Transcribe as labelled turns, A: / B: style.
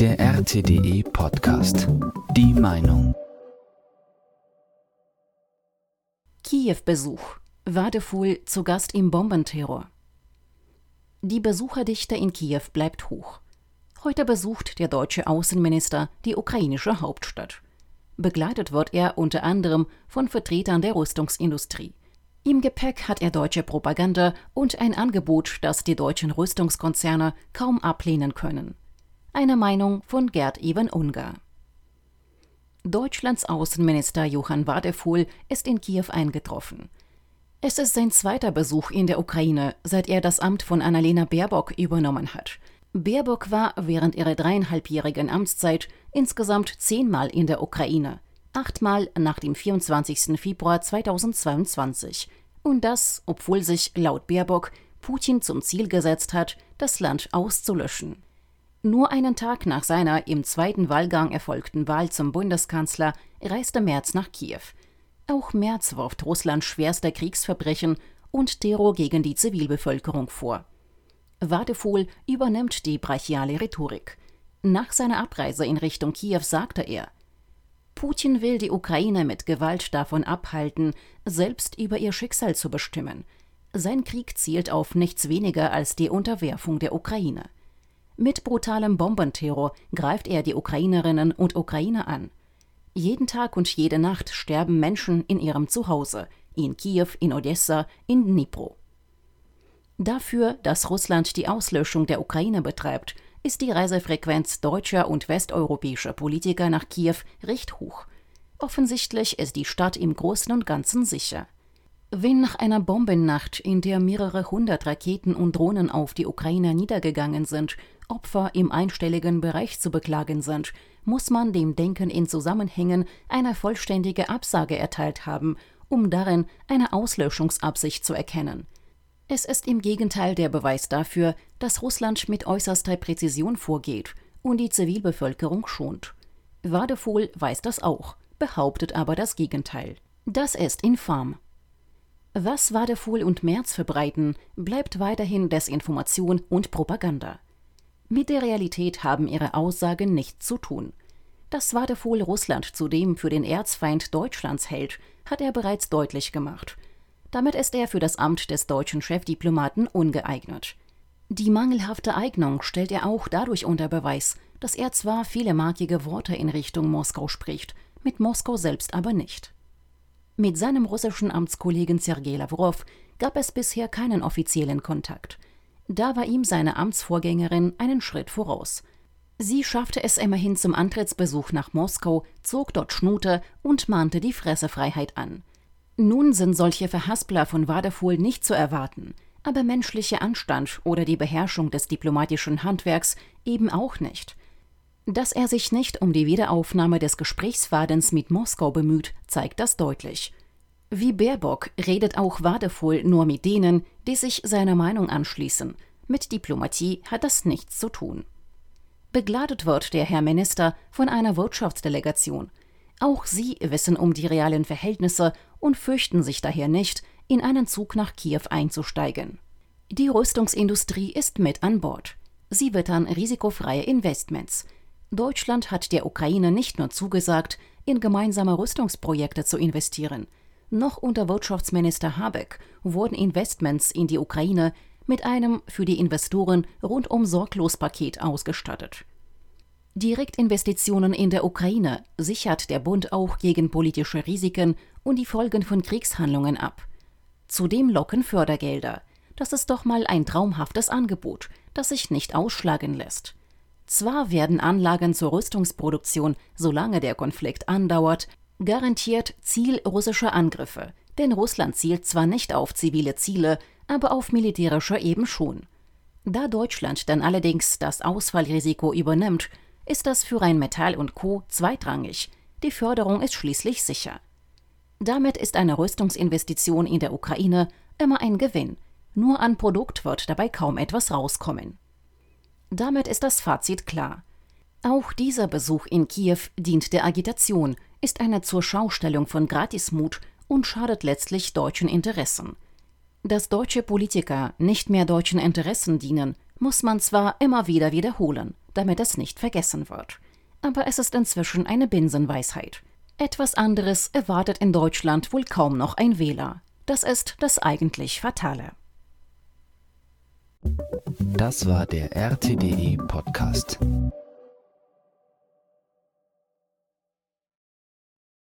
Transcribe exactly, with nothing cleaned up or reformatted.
A: Der R T D E Podcast. Die Meinung.
B: Kiew-Besuch. Wadefuhl zu Gast im Bombenterror. Die Besucherdichte in Kiew bleibt hoch. Heute besucht der deutsche Außenminister die ukrainische Hauptstadt. Begleitet wird er unter anderem von Vertretern der Rüstungsindustrie. Im Gepäck hat er deutsche Propaganda und ein Angebot, das die deutschen Rüstungskonzerne kaum ablehnen können. Eine Meinung von Gerd-Ewen Ungar. Deutschlands Außenminister Johann Wadefuhl ist in Kiew eingetroffen. Es ist sein zweiter Besuch in der Ukraine, seit er das Amt von Annalena Baerbock übernommen hat. Baerbock war während ihrer dreieinhalbjährigen Amtszeit insgesamt zehnmal in der Ukraine, achtmal nach dem vierundzwanzigsten Februar zweitausendzweiundzwanzig. Und das, obwohl sich laut Baerbock Putin zum Ziel gesetzt hat, das Land auszulöschen. Nur einen Tag nach seiner im zweiten Wahlgang erfolgten Wahl zum Bundeskanzler reiste Merz nach Kiew. Auch Merz wirft Russland schwerste Kriegsverbrechen und Terror gegen die Zivilbevölkerung vor. Wadefuhl übernimmt die brachiale Rhetorik. Nach seiner Abreise in Richtung Kiew sagte er: Putin will die Ukraine mit Gewalt davon abhalten, selbst über ihr Schicksal zu bestimmen. Sein Krieg zielt auf nichts weniger als die Unterwerfung der Ukraine. Mit brutalem Bombenterror greift er die Ukrainerinnen und Ukrainer an. Jeden Tag und jede Nacht sterben Menschen in ihrem Zuhause, in Kiew, in Odessa, in Dnipro. Dafür, dass Russland die Auslöschung der Ukraine betreibt, ist die Reisefrequenz deutscher und westeuropäischer Politiker nach Kiew recht hoch. Offensichtlich ist die Stadt im Großen und Ganzen sicher. Wenn nach einer Bombennacht, in der mehrere hundert Raketen und Drohnen auf die Ukraine niedergegangen sind, Opfer im einstelligen Bereich zu beklagen sind, muss man dem Denken in Zusammenhängen eine vollständige Absage erteilt haben, um darin eine Auslöschungsabsicht zu erkennen. Es ist im Gegenteil der Beweis dafür, dass Russland mit äußerster Präzision vorgeht und die Zivilbevölkerung schont. Wadefuhl weiß das auch, behauptet aber das Gegenteil. Das ist infam. Was Wadefuhl und Merz verbreiten, bleibt weiterhin Desinformation und Propaganda. Mit der Realität haben ihre Aussagen nichts zu tun. Dass Wadefuhl Russland zudem für den Erzfeind Deutschlands hält, hat er bereits deutlich gemacht. Damit ist er für das Amt des deutschen Chefdiplomaten ungeeignet. Die mangelhafte Eignung stellt er auch dadurch unter Beweis, dass er zwar viele markige Worte in Richtung Moskau spricht, mit Moskau selbst aber nicht. Mit seinem russischen Amtskollegen Sergei Lawrow gab es bisher keinen offiziellen Kontakt. Da war ihm seine Amtsvorgängerin einen Schritt voraus. Sie schaffte es immerhin zum Antrittsbesuch nach Moskau, zog dort Schnute und mahnte die Pressefreiheit an. Nun sind solche Verhaspler von Wadefuhl nicht zu erwarten, aber menschlicher Anstand oder die Beherrschung des diplomatischen Handwerks eben auch nicht. Dass er sich nicht um die Wiederaufnahme des Gesprächsfadens mit Moskau bemüht, zeigt das deutlich. Wie Baerbock redet auch Wadefuhl nur mit denen, die sich seiner Meinung anschließen. Mit Diplomatie hat das nichts zu tun. Begleitet wird der Herr Minister von einer Wirtschaftsdelegation. Auch sie wissen um die realen Verhältnisse und fürchten sich daher nicht, in einen Zug nach Kiew einzusteigen. Die Rüstungsindustrie ist mit an Bord. Sie wittern risikofreie Investments. Deutschland hat der Ukraine nicht nur zugesagt, in gemeinsame Rüstungsprojekte zu investieren. Noch unter Wirtschaftsminister Habeck wurden Investments in die Ukraine mit einem für die Investoren rundum sorglos Paket ausgestattet. Direktinvestitionen in der Ukraine sichert der Bund auch gegen politische Risiken und die Folgen von Kriegshandlungen ab. Zudem locken Fördergelder. Das ist doch mal ein traumhaftes Angebot, das sich nicht ausschlagen lässt. Zwar werden Anlagen zur Rüstungsproduktion, solange der Konflikt andauert, garantiert Ziel russischer Angriffe, denn Russland zielt zwar nicht auf zivile Ziele, aber auf militärische eben schon. Da Deutschland dann allerdings das Ausfallrisiko übernimmt, ist das für Rheinmetall und Co. zweitrangig. Die Förderung ist schließlich sicher. Damit ist eine Rüstungsinvestition in der Ukraine immer ein Gewinn. Nur an Produkt wird dabei kaum etwas rauskommen. Damit ist das Fazit klar. Auch dieser Besuch in Kiew dient der Agitation, ist eine Zurschaustellung von Gratismut und schadet letztlich deutschen Interessen. Dass deutsche Politiker nicht mehr deutschen Interessen dienen, muss man zwar immer wieder wiederholen, damit es nicht vergessen wird. Aber es ist inzwischen eine Binsenweisheit. Etwas anderes erwartet in Deutschland wohl kaum noch ein Wähler. Das ist das eigentlich Fatale.
A: Das war der R T D E Podcast.